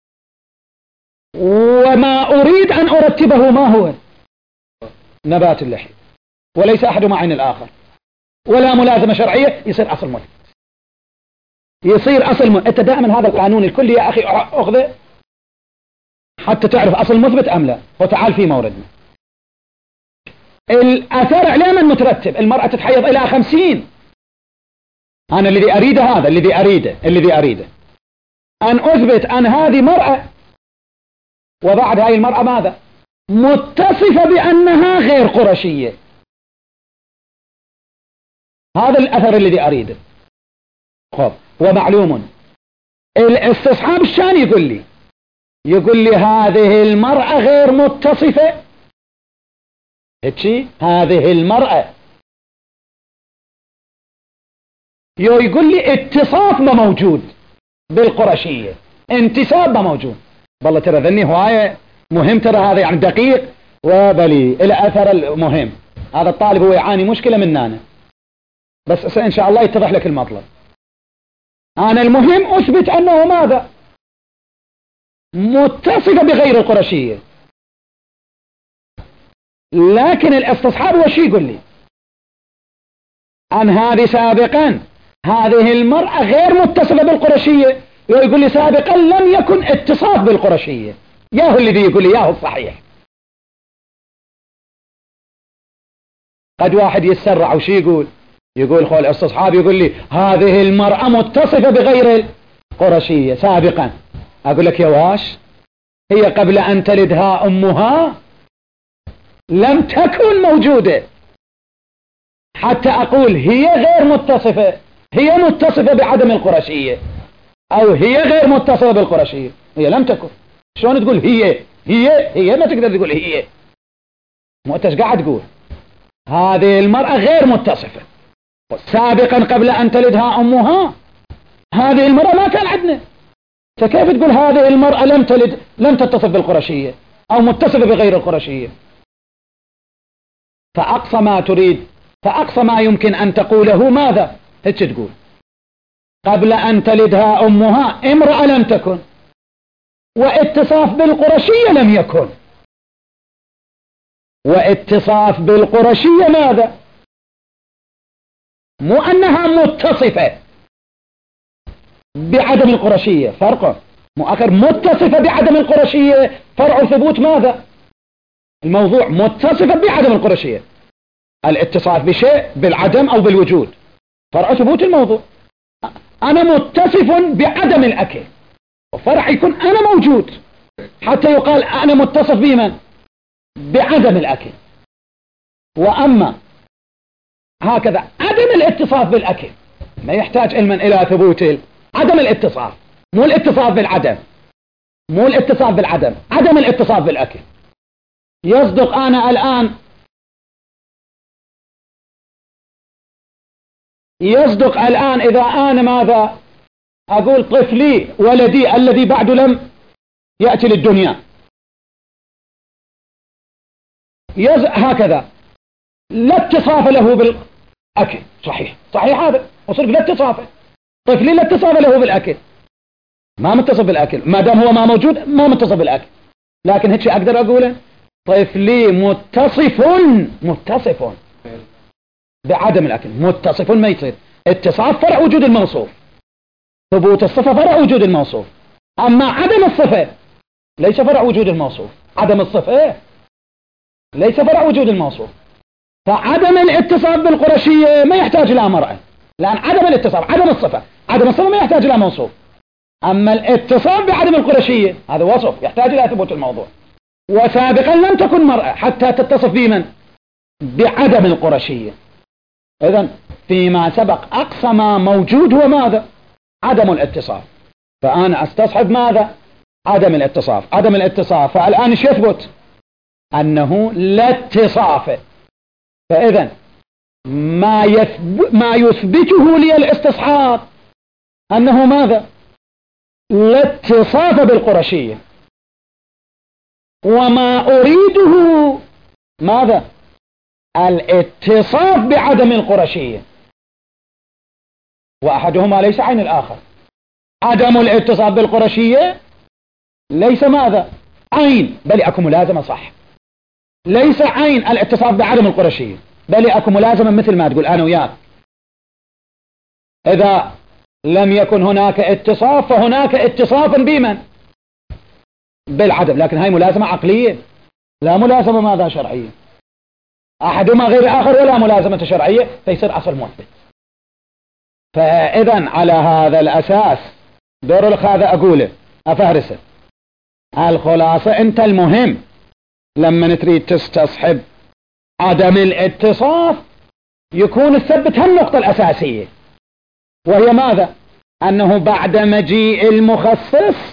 A: وما أريد أن أرتبه ما هو؟ نبات اللحية، وليس أحدهما عين الآخر، ولا ملازمة شرعية، يصير أصل مثبت، يصير أصل مثبت. أنت دائما هذا القانون الكلي يا أخي أخذه حتى تعرف أصل مثبت أم لا. وتعال في موردنا، الأثر عليه من مترتب؟ المرأة تتحيض إلى خمسين. أنا الذي أريده هذا الذي أريده الذي أريده أن أثبت أن هذه مرأة، وبعد هذه المرأة ماذا؟ متصفة بأنها غير قرشية. هذا الأثر الذي أريده. خب، ومعلوم الاستصحاب الشان يقول لي يقول لي هذه المرأة غير متصفة، هيك هذه المرأة يو يقول لي اتصاف ما موجود بالقرشية، انتساب ما موجود. والله ترى ذني هواية مهم، ترى هذا يعني دقيق وبلي الأثر المهم. هذا الطالب هو يعاني مشكلة مننا، بس إن شاء الله يتضح لك المطلب. أنا المهم أثبت أنه ماذا؟ متصفة بغير القرشية. لكن الاستصحاب وش يقول لي؟ أن هذه سابقا هذه المرأة غير متصفة بالقرشية، يقول لي سابقا لم يكن اتصاف بالقرشية. ياهو الذي يقول لي ياهو الصحيح. قد واحد يتسرع وش يقول؟ يقول خول الاستصحاب يقول لي هذه المرأة متصفة بغير القرشية سابقا. أقول لك يا واش، هي قبل أن تلدها أمها لم تكن موجودة حتى أقول هي غير متصفة. هي متصفة بعدم القرشية أو هي غير متصفة بالقرشية، هي لم تكن. شلون تقول هي هي هي ما تقدر تقول هي. مو أنت ايش قاعد تقول؟ هذه المرأة غير متصفة سابقا قبل أن تلدها أمها. هذه المرأة ما كان عندنا، فكيف تقول هذه المرأة لم تلد لم تتصف بالقرشية أو متصفة بغير القرشية؟ فأقصى ما تريد فأقصى ما يمكن أن تقوله ماذا؟ هيك تقول قبل أن تلدها أمها امرأة لم تكن، واتصاف بالقرشية لم يكن. واتصاف بالقرشية ماذا؟ مو أنها متصفة بعدم القرشية، فرق. مؤخر متصفة بعدم القرشية فرع ثبوت ماذا؟ الموضوع متصفة بعدم القرشية. الاتصاف بشيء بالعدم أو بالوجود فرع ثبوت الموضوع. أنا متصف بعدم الأكل، وفرع يكون أنا موجود حتى يقال أنا متصف بمن؟ بعدم الأكل. وأما هكذا عدم الاتصاف بالأكل ما يحتاج علما إلى ثبوت عدم الاتصاف، مو الاتصاف بالعدم مو الاتصاف بالعدم عدم الاتصاف بالأكل. يصدق أنا الآن يصدق الآن إذا أنا ماذا أقول طفلي ولدي الذي بعد لم يأتي للدنيا يز... هكذا لا اتصاف له بالأكل. صحيح صحيح هذا وصدق لا اتصاف. طفلي لا اتصاف له بالأكل، ما متصف بالأكل ما دام هو ما موجود، ما متصف بالأكل. لكن هيك أقدر أقوله طفلي متصف متصف بعدم الأكل. متصف ما يصير. اتصاف فرع وجود الموصوف، ثبوت الصفة فرع وجود الموصوف. أما عدم الصفة ليس فرع وجود الموصوف. عدم الصفة ليس فرع وجود الموصوف. فعدم الاتصاف بالقرشية ما يحتاج إلى مرأة، لأن عدم الاتصاف عدم الصفة عدم الصفة ما يحتاج إلى موصوف. أما الاتصاف بعدم القرشية هذا وصف يحتاج إلى ثبوت الموضوع. وسابقا لم تكن مرأة حتى تتصف بمن؟ بعدم القرشية. إذن فيما سبق أقصى ما موجود هو ماذا؟ عدم الاتصاف. فأنا أستصحب ماذا؟ عدم الاتصاف. عدم الاتصاف فالآن ايش يثبت؟ أنه لا اتصاف. فإذن ما, يثب... ما يثبته لي الاستصحاب أنه ماذا؟ لا اتصاف بالقرشية. وما أريده ماذا؟ الاتصاف بعدم القرشية. وأحدهما ليس عين الآخر. عدم الاتصاف بالقرشية ليس ماذا؟ عين، بل أكو ملازمة. صح، ليس عين الاتصاف بعدم القرشية، بل أكو ملازمة مثل ما تقول أنا وياك. إذا لم يكن هناك اتصاف فهناك اتصاف بمن؟ بالعدم. لكن هاي ملازمة عقلية لا ملازمة ماذا؟ شرعية. أحدهما غير الآخر ولا ملازمة شرعية، فيصير أصل مثبت. فإذا على هذا الأساس دور الأخ هذا أقوله أفهرسه. الخلاصة أنت المهم لما تريد تستصحب عدم الاتصاف يكون الثبت هالنقطة الأساسية، وهي ماذا؟ أنه بعد مجيء المخصص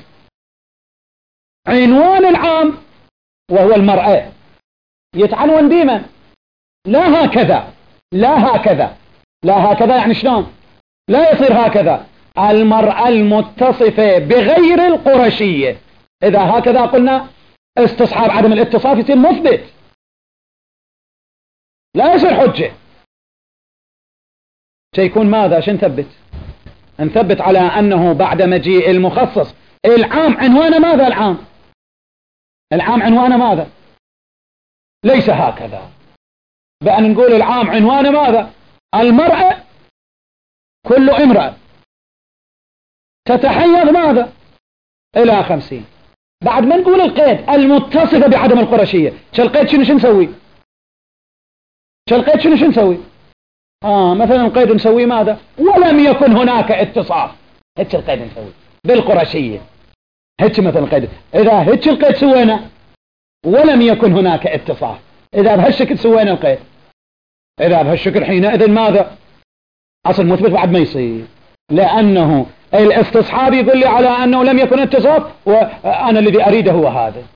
A: عنوان العام وهو المرأة يتعنون ديما، لا هكذا لا هكذا لا هكذا. يعني شلون؟ لا يصير هكذا. المرأة المتصفة بغير القرشية، إذا هكذا قلنا استصحاب عدم الاتصاف يصير مثبت، لا يصير حجة. سيكون ماذا؟ شو نثبت؟ نثبت على أنه بعد مجيء المخصص العام عنوان ماذا؟ العام العام عنوان ماذا؟ ليس هكذا، بأن نقول العام عنوان ماذا؟ المرأة كل امرأة تتحيض ماذا؟ إلى خمسين. بعد ما نقول القيد المتصفة بعدم القرشية، شو القيد؟ شنو شو نسوي؟ شو القيد؟ شنو شو نسوي؟ آه مثلا القيد نسوي ماذا؟ ولم يكن هناك اتصاف. هيك القيد نسوي بالقرشية، هيك مثلا القيد. إذا هيك القيد سوينا ولم يكن هناك اتصاف، إذا بهالشكل سوينا القيد، إذا بهالشكل حينئذ ماذا؟ أصل مثبت بعد ما يصير، لأنه الاستصحاب يقول لي على أنه لم يكن اتصاف وأنا الذي أريده هو هذا.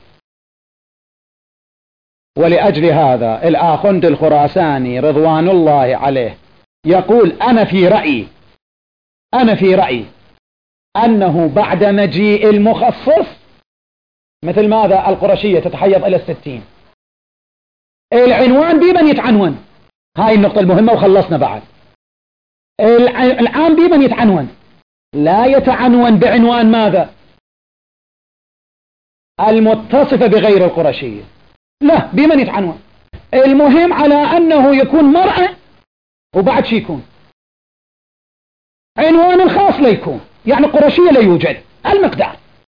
A: ولأجل هذا الآخوند الخراساني رضوان الله عليه يقول أنا في رأيي أنا في رأيي أنه بعد مجيء المخصص مثل ماذا؟ القرشية تتحيض إلى الستين، العنوان بمن يتعنون؟ هاي النقطة المهمة وخلصنا. بعد العام بمن يتعنون؟ لا يتعنون بعنوان ماذا؟ المتصفة بغير القرشية، لا، بمن يتعنون؟ المهم على أنه يكون مرأة، وبعد شي يكون عنوان الخاص لا يكون، يعني قرشية لا يوجد. المقدار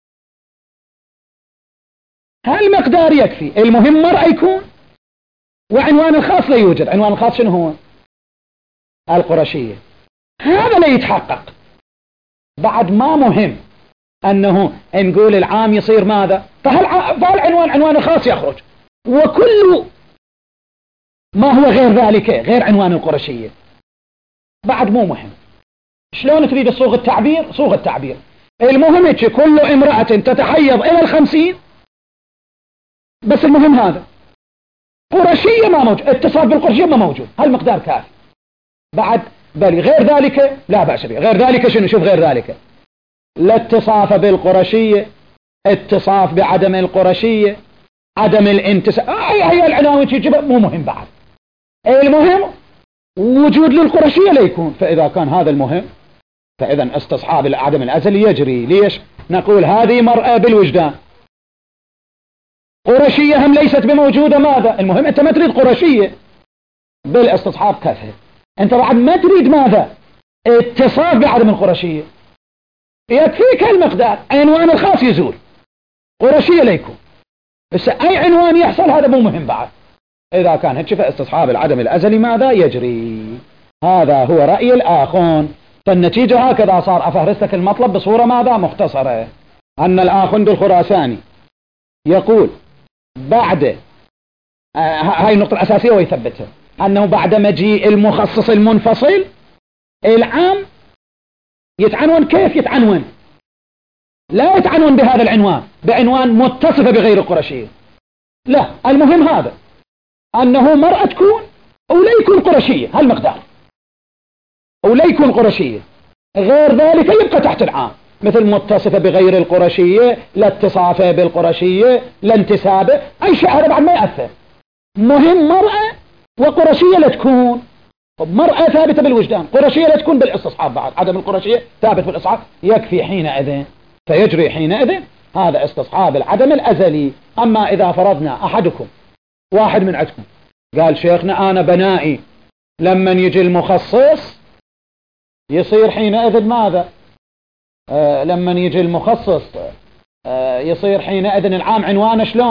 A: هالمقدار يكفي، المهم مرأة يكون وعنوان الخاص لا يوجد. عنوان الخاص شنو هو؟ القرشية. هذا لا يتحقق. بعد ما مهم أنه نقول العام يصير ماذا؟ فهالعنوان عنوان الخاص يخرج، وكل ما هو غير ذلك غير عنوان القرشية بعد مو مهم. شلون تريد صوغ التعبير؟ صوغ التعبير المهم كل امرأة تتحيض إلى الخمسين، بس المهم هذا قرشية ما موجود، اتصال بالقرشية ما موجود، هالمقدار كافي. بعد بل غير ذلك لا بأس به. غير ذلك شنو؟ شوف غير ذلك لا اتصاف بالقرشية، اتصاف بعدم القرشية، عدم الانتساب، هي هي العناوين تجيبها مو مهم. بعد المهم وجود للقرشية لا يكون. فإذا كان هذا المهم فإذا استصحاب العدم الأزلي يجري. ليش؟ نقول هذه مرأة بالوجدان، قرشية هم ليست بموجودة، ماذا؟ المهم أنت ما تريد قرشية بالاستصحاب كافة، أنت بعد ما تريد ماذا؟ اتصاف بعدم القرشية، يكفيك المقدار، عنوان الخاص يزول، قرشية لا يكون. بس أي عنوان يحصل هذا مو مهم. بعد إذا كان هيك فاستصحاب العدم الأزلي ماذا؟ يجري. هذا هو رأي الآخون. فالنتيجة هكذا صار. أفهرستك المطلب بصورة ماذا؟ مختصرة. أن الآخوند الخراساني يقول بعد آه هاي النقطة الأساسية ويثبتها، أنه بعد مجيء المخصص المنفصل العام يتعنون. كيف يتعنون؟ لا يتعنون بهذا العنوان، بعنوان متصفة بغير القرشية، لا، المهم هذا أنه مرأة تكون ولا يكون قرشية، هالمقدار، ولا يكون قرشية. غير ذلك يبقى تحت العام، مثل متصفة بغير القرشية، لا اتصافة بالقرشية، لا انتسابة، أي شيء هذا بعد ما يأثر. مهم مرأة وقرشية لا تكون. مرأة ثابتة بالوجدان، قرشية لا تكون بالاستصحاب. بعد عدم القرشية ثابت بالاستصحاب، يكفي حينئذ، فيجري حينئذ هذا استصحاب العدم الأزلي. أما إذا فرضنا أحدكم واحد من عندكم قال شيخنا أنا بنائي لما يجي المخصص يصير حينئذ ماذا؟ آه لما يجي المخصص آه يصير حينئذ العام عنوانه شلون؟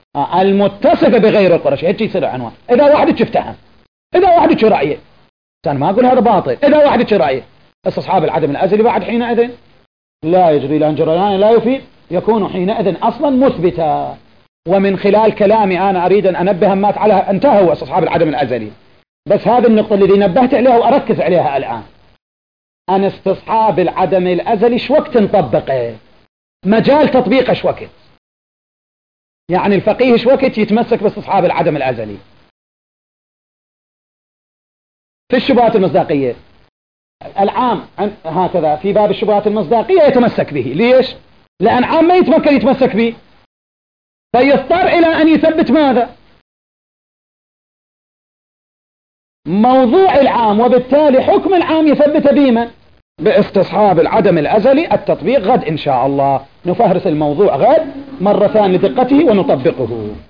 A: آه المتصفة بغير القرشي، هيك يصير عنوان. إذا واحد افتهم، إذا واحد رأيه، أنا ما أقول هذا باطل، إذا واحد رأيه استصحاب العدم الأزلي بعد حينئذ لا يجري لأن جريان لا يفيد، يكون حينئذ أصلا مثبتا. ومن خلال كلامي أنا أريد أن أنبه مات على انتهوا استصحاب العدم الأزلي، بس هذه النقطة التي نبهت عليها وأركز عليها الآن، أن استصحاب العدم الأزلي شو وقت نطبقه، مجال تطبيقه شو وقت، يعني الفقيه شو وقت يتمسك باستصحاب العدم الأزلي. في الشبهات المصداقية العام هكذا في باب الشبهات المصداقية يتمسك به. ليش؟ لأن عام ما يتمكن يتمسك به، فيضطر إلى أن يثبت ماذا؟ موضوع العام، وبالتالي حكم العام يثبت بمن؟ باستصحاب العدم الأزلي. التطبيق غد إن شاء الله، نفهرس الموضوع غد مرة ثانية لدقته ونطبقه.